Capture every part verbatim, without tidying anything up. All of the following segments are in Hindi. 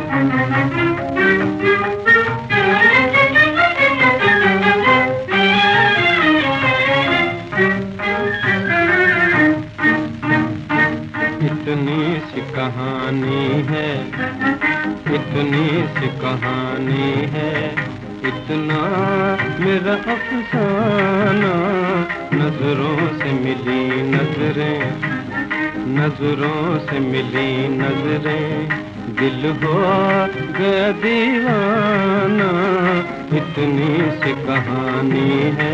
इतनी सी कहानी है, इतनी सी कहानी है, इतना मेरा अफसाना। नजरों से मिली नजरें, नजरों से मिली नजरें, दिल हो गया दीवाना। इतनी सी कहानी है।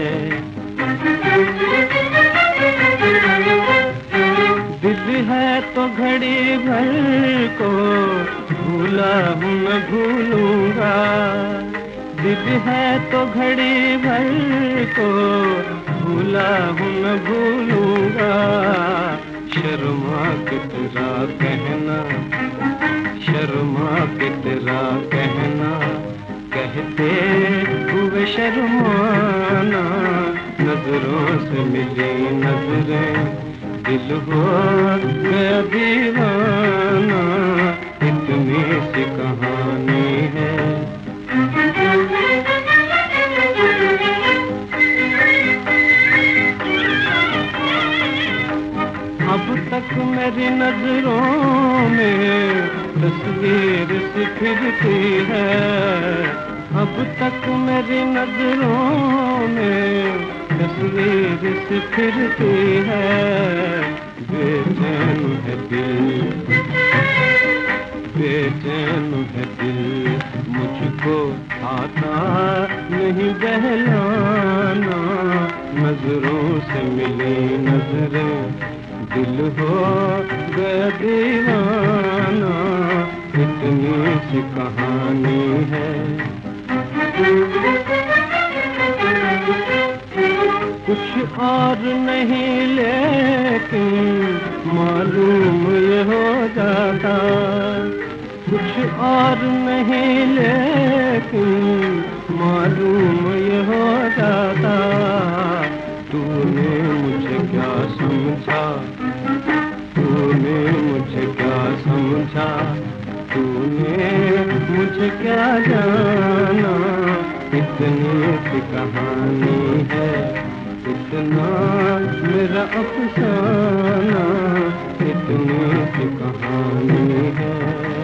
दिल है तो घड़ी भर को भूला हूँ न भूलूंगा। दिल है तो घड़ी भर को भूला हूँ न भूलूंगा। शर्मा के तेरा कहना, शर्मा के तेरा कहना, कहते हुए शर्माना। नजरों से मिली नजरें, दिल हो गया दीवाना। इतनी सी कहानी है। अब तक मेरी नजरों में तस्वीर सी फिरती है। अब तक मेरी नजरों में तस्वीर सी फिरती है। बेचैन है दिल, बेचैन है दिल, मुझको आता नहीं बहलाना। नजरों से मिली नजरें, दिल हो गया दीवाना। इतनी सी कहानी है। कुछ और नहीं लेकिन मालूम ये हो जाता। कुछ और नहीं लेकिन मालूम ये हो जाता। तूने मुझे क्या समझा, तूने मुझे क्या समझा, तूने मुझे क्या जाना। इतनी सी कहानी है, इतना मेरा अफसाना। इतनी सी कहानी है।